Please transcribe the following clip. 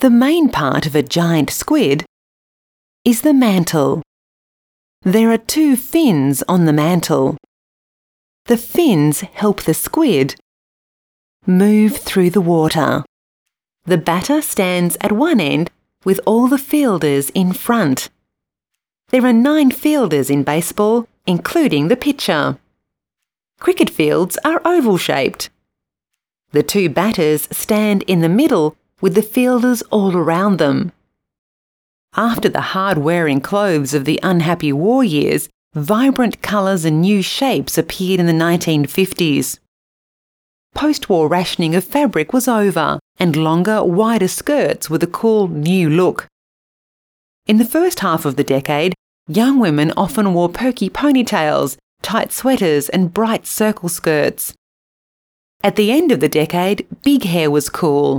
The main part of a giant squid is the mantle. There are two fins on the mantle. The fins help the squid move through the water. The batter stands at one end with all the fielders in front. There are 9 fielders in baseball, including the pitcher. Cricket fields are oval-shaped. The 2 batters stand in the middle with the fielders all around them. After the hard-wearing clothes of the unhappy war years, vibrant colours and new shapes appeared in the 1950s. Post-war rationing of fabric was over, and longer, wider skirts were the cool new look. In the first half of the decade, young women often wore perky ponytails, tight sweaters and bright circle skirts. At the end of the decade, big hair was cool.